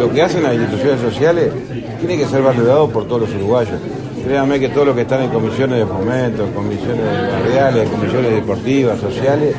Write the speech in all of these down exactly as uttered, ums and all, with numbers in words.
lo que hacen las instituciones sociales tiene que ser valorado por todos los uruguayos. Créanme que todos los que están en comisiones de fomento, en comisiones barriales, en comisiones deportivas, sociales,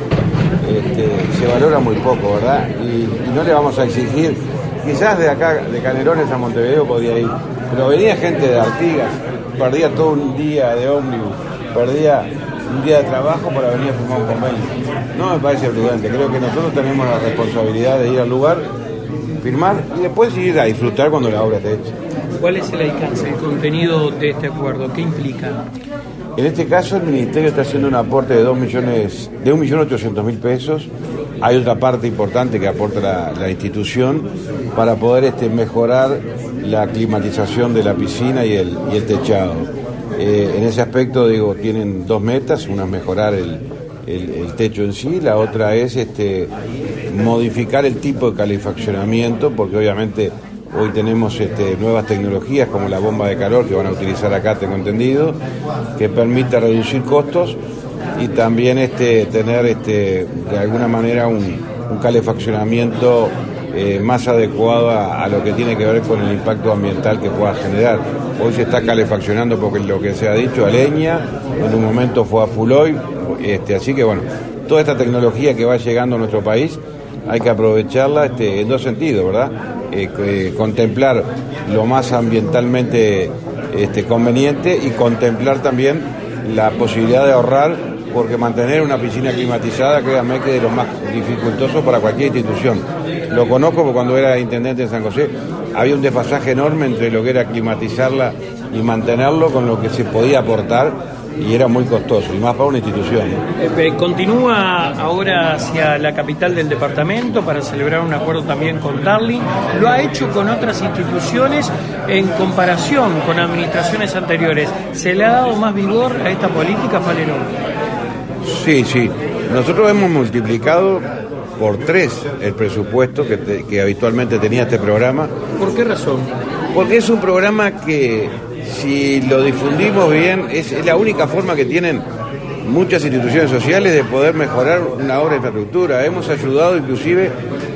este, se valora muy poco, ¿verdad? Y, y no le vamos a exigir, quizás de acá, de Canelones a Montevideo podía ir, pero venía gente de Artigas, perdía todo un día de ómnibus, perdía un día de trabajo para venir a firmar un convenio. No me parece prudente, creo que nosotros tenemos la responsabilidad de ir al lugar, firmar y después ir a disfrutar cuando la obra esté hecha. ¿Cuál es el alcance, el contenido de este acuerdo? ¿Qué implica? En este caso el Ministerio está haciendo un aporte de dos millones, de un millón ochocientos mil pesos. Hay otra parte importante que aporta la, la institución para poder este, mejorar la climatización de la piscina y el, y el techado. Eh, en ese aspecto, digo, tienen dos metas, una es mejorar el, el, el techo en sí, la otra es este, modificar el tipo de calefaccionamiento, porque obviamente hoy tenemos este, nuevas tecnologías como la bomba de calor que van a utilizar acá, tengo entendido, que permita reducir costos y también este, tener este, de alguna manera un, un calefaccionamiento eh, más adecuado a, a lo que tiene que ver con el impacto ambiental que pueda generar. Hoy se está calefaccionando porque lo que se ha dicho a leña, en un momento fue a full oil, este, así que bueno, toda esta tecnología que va llegando a nuestro país hay que aprovecharla este, en dos sentidos, ¿verdad? Eh, eh, contemplar lo más ambientalmente este, conveniente y contemplar también la posibilidad de ahorrar, porque mantener una piscina climatizada, créanme que es de lo más dificultoso para cualquier institución. Lo conozco porque cuando era intendente en San José había un desfasaje enorme entre lo que era climatizarla y mantenerlo con lo que se podía aportar, y era muy costoso, y más para una institución. Eh, continúa ahora hacia la capital del departamento para celebrar un acuerdo también con Darling. Lo ha hecho con otras instituciones en comparación con administraciones anteriores. ¿Se le ha dado más vigor a esta política, Falero? Sí, sí. Nosotros hemos multiplicado por tres el presupuesto que, te, que habitualmente tenía este programa. ¿Por qué razón? Porque es un programa que, si lo difundimos bien, es, es la única forma que tienen muchas instituciones sociales de poder mejorar una obra de infraestructura. Hemos ayudado inclusive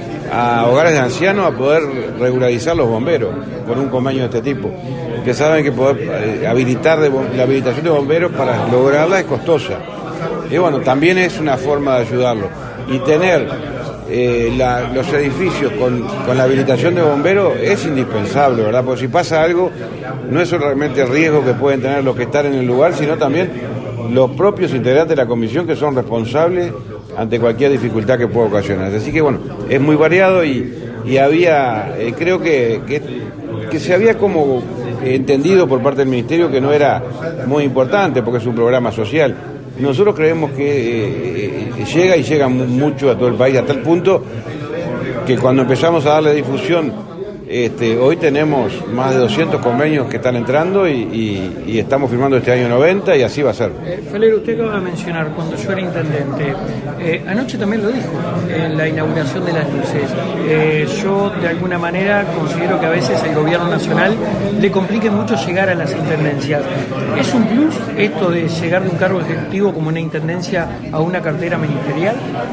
a hogares de ancianos a poder regularizar los bomberos con un convenio de este tipo, que saben que poder eh, habilitar de, la habilitación de bomberos para lograrla es costosa. Y bueno, también es una forma de ayudarlo. Y tener eh, la, los edificios con, con la habilitación de bomberos es indispensable, ¿verdad? Porque si pasa algo, no es solamente el riesgo que pueden tener los que están en el lugar, sino también los propios integrantes de la comisión, que son responsables ante cualquier dificultad que pueda ocasionar. Así que bueno, es muy variado y, y había, eh, creo que, que, que se había como entendido por parte del Ministerio que no era muy importante porque es un programa social. Nosotros creemos que eh, eh, llega y llega mucho a todo el país, a tal punto que cuando empezamos a darle difusión, este, hoy tenemos más de doscientos convenios que están entrando y, y, y estamos firmando este año noventa y así va a ser. Eh, Falero, usted acaba de mencionar cuando yo era intendente, eh, anoche también lo dijo en la inauguración de las luces. Eh, yo de alguna manera considero que a veces el gobierno nacional le complique mucho llegar a las intendencias. ¿Es un plus esto de llegar de un cargo ejecutivo como una intendencia a una cartera ministerial?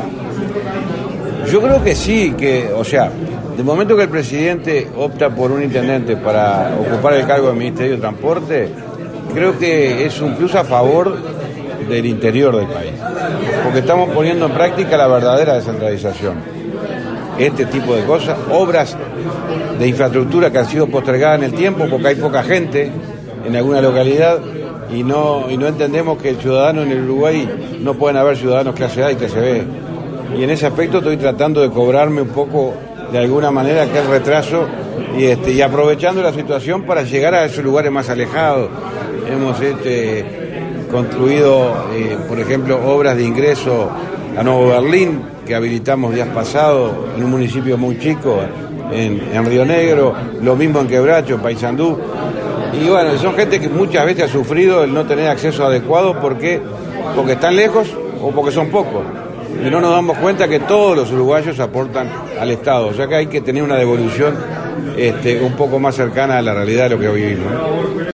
Yo creo que sí, que, o sea, de momento que el presidente opta por un intendente para ocupar el cargo del Ministerio de Transporte, creo que es un plus a favor del interior del país, porque estamos poniendo en práctica la verdadera descentralización. Este tipo de cosas, obras de infraestructura que han sido postergadas en el tiempo porque hay poca gente en alguna localidad y no, y no entendemos que el ciudadano en el Uruguay no pueden haber ciudadanos clase A y clase B. Y en ese aspecto estoy tratando de cobrarme un poco de alguna manera aquel retraso y, este, y aprovechando la situación para llegar a esos lugares más alejados. Hemos este, construido, eh, por ejemplo, obras de ingreso a Nuevo Berlín, que habilitamos días pasados en un municipio muy chico, en, en Río Negro, lo mismo en Quebracho, Paysandú. Y bueno, son gente que muchas veces ha sufrido el no tener acceso adecuado porque, porque están lejos o porque son pocos. Y no nos damos cuenta que todos los uruguayos aportan al Estado, o sea que hay que tener una devolución este, un poco más cercana a la realidad de lo que hoy vivimos.